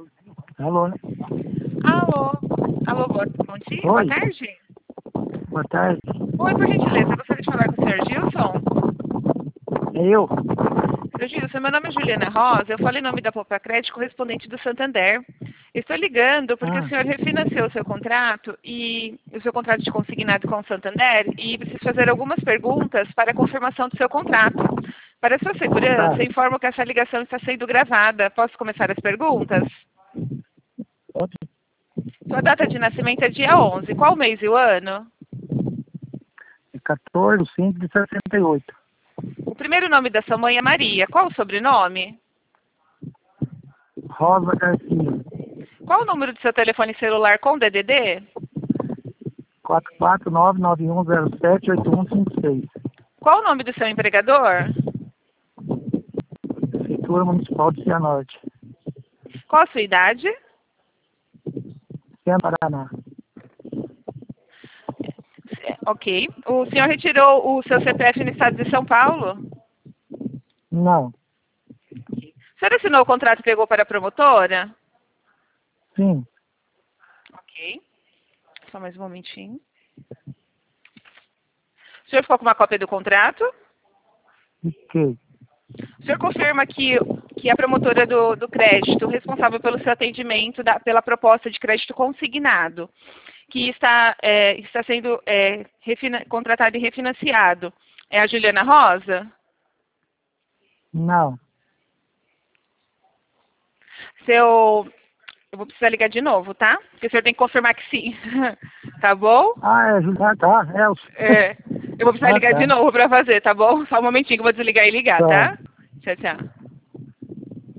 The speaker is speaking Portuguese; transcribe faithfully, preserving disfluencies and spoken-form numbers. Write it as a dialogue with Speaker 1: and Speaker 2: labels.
Speaker 1: Alô, né?
Speaker 2: Alô? Alô, boa, bom dia? Boa
Speaker 1: Oi.
Speaker 2: tarde?
Speaker 1: Boa tarde.
Speaker 2: Oi, por gentileza, eu gostaria de falar com o senhor Gilson.
Speaker 1: É eu?
Speaker 2: Senhor Gilson, meu nome é Juliana Rosa, eu falo em nome da Poupa Crédito, correspondente do Santander. Estou ligando porque o
Speaker 1: Ah,
Speaker 2: senhor refinanciou o seu contrato e o seu contrato de consignado com o Santander e preciso fazer algumas perguntas para a confirmação do seu contrato. Para sua segurança,
Speaker 1: tá.
Speaker 2: informo que essa ligação está sendo gravada. Posso começar as perguntas?
Speaker 1: Pode.
Speaker 2: Sua data de nascimento é dia onze. Qual o mês e o ano?
Speaker 1: É quatorze de cinco de sessenta e oito.
Speaker 2: O primeiro nome da sua mãe é Maria. Qual o sobrenome?
Speaker 1: Rosa Garcia.
Speaker 2: Qual o número do seu telefone celular com D D D?
Speaker 1: quatro quatro nove nove um zero sete oito um cinco seis.
Speaker 2: Qual o nome do seu empregador?
Speaker 1: Prefeitura Municipal de Cianorte.
Speaker 2: Qual a sua idade?
Speaker 1: Cianorte, Paraná.
Speaker 2: É, Ok. O senhor retirou o seu C P F no estado de São Paulo?
Speaker 1: Não.
Speaker 2: O senhor assinou o contrato e pegou para a promotora?
Speaker 1: Sim.
Speaker 2: Ok. Só mais um momentinho. O senhor ficou com uma cópia do contrato?
Speaker 1: Fiquei.
Speaker 2: O senhor confirma que, que a promotora do, do crédito, responsável pelo seu atendimento da- pela proposta de crédito consignado, que está, é, está sendo é, refina- contratado e refinanciado, é a Juliana Rosa?
Speaker 1: Não.
Speaker 2: Seu, eu vou precisar ligar de novo, tá? Porque o senhor tem que confirmar que sim. Tá bom?
Speaker 1: Ah, é Juliana, tá. É o...
Speaker 2: É, eu vou precisar
Speaker 1: Ah,
Speaker 2: ligar de
Speaker 1: tá.
Speaker 2: novo para fazer, tá bom? Só um momentinho que eu vou desligar e ligar,
Speaker 1: Tá.
Speaker 2: tá? Tchau, tchau.